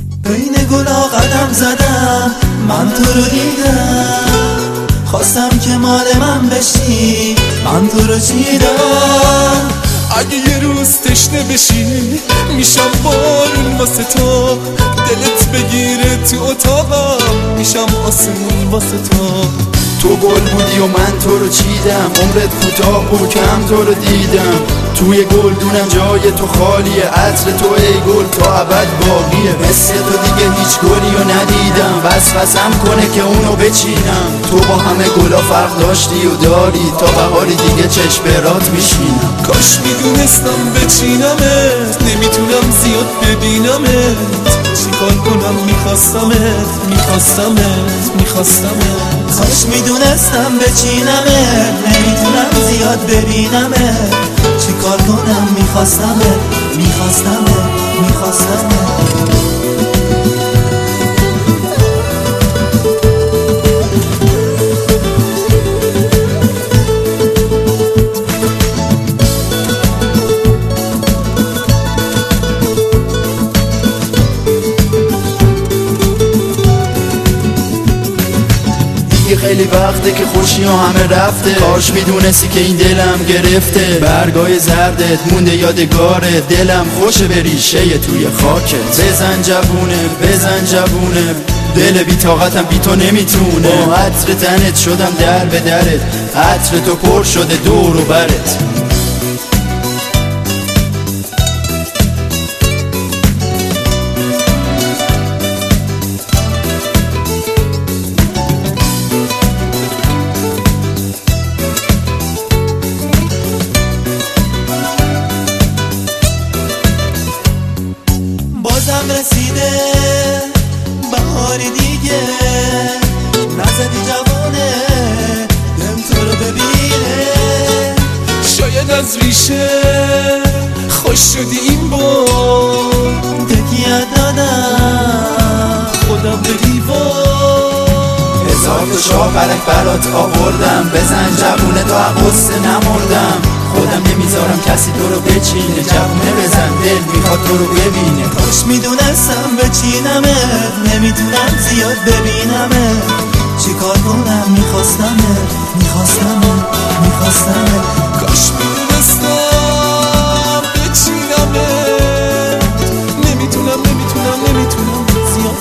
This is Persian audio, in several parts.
بین گلا قدم زدم، من تو رو دیدم، خواستم که مال من بشی، من تو رو چیدم. اگه یه روز تشنه بشی میشم بارون واسه تو، دلت بگیره تو اتاقم میشم آسمون واسه تو. تو گل بودی و من تو رو چیدم، عمرت کوتاه بود که هم تو رو دیدم. توی گلدونم جای تو خالیه، عطر تو ای گل تا ابد باقیه. مثل تو دیگه هیچ گلی رو ندیدم، وسوسم کنه که اونو بچینم. تو با همه گلا فرق داشتی و داری، تا بهاری دیگه چشم برات میشینم. کاش میدونستم بچینمت، نمیتونم زیاد ببینمت. چیکار کنم میخواستمت، میخواستمت. کاش میدونستم بچینمت، نمیتونم زیاد ببینمت. چیکار کنم میخواستمت. خیلی وقته که خوشی ها همه رفته، کاش میدونستی که این دلم گرفته. برگای زردت مونده یادگارت، دلم خوشه به ریشه توی خاکت. بزن جوونه، دل بی طاقتم بی تو نمیتونه. با عطر تنت شدم در به درت، عطر تو پر شده دور و برت. بازم رسیده بهاری دیگه، نزدی جوانه دم تو رو ببینه. شاید از ریشه خوش شدی این بار، تکیه دادم خودم به دیوار. هزار تا شاه برک برات آوردم، بزن جوونه تا غصه نمردم. خودم نمیذارم کسی تو رو بچینه، جوونه بزن دل میخواد تو رو ببینه. کاش میدونستم بچینمت، نمیتونم زیاد ببینمت. چیکار کنم میخواستمت. کاش میدونستم بچینمت، نمیتونم زیاد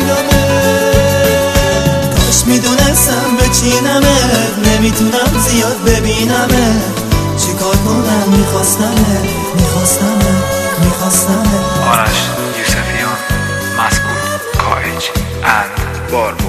ببینمت. کاش میدونستم بچینمت، نمیتونم زیاد ببینمت. چیکار کنم میخواستمت. آرش یوسفیان، مسعود کائج اند بارمان.